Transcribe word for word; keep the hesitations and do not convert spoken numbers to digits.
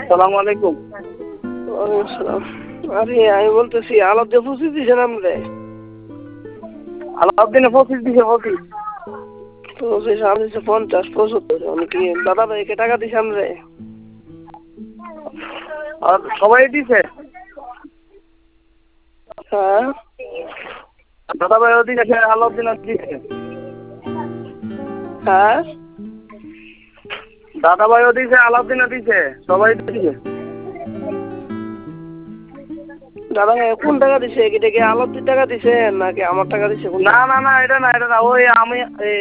সালাম আলাইকুম। ওয়ালাইকুম আসসালাম। আরে আমি বলতেছি আলাদা পঁচিশ দিয়েছেন আপনি? আলাউদ্দিনে পঁচিশ দিছে পঁচিশ। পঁচিশ আমি দিচ্ছি পঞ্চাশ পঁচাত্তর। আমি কি দাদা ভাইকে টাকা দিয়েছেন রে? আর সবাই দিছে। হ্যাঁ দাদা ভাইও দিছে, আলাউদ্দিনও দিছে। হ্যাঁ দাদা ভাইও দিছে, আলাউদ্দিনও দিছে, সবাই দিছে। দাদা ভাই কোন টাকা দিছে? এটা কি আলাদির টাকা দিছে নাকি আমার টাকা দিছে? না না না এটা না এটা না ওই আমি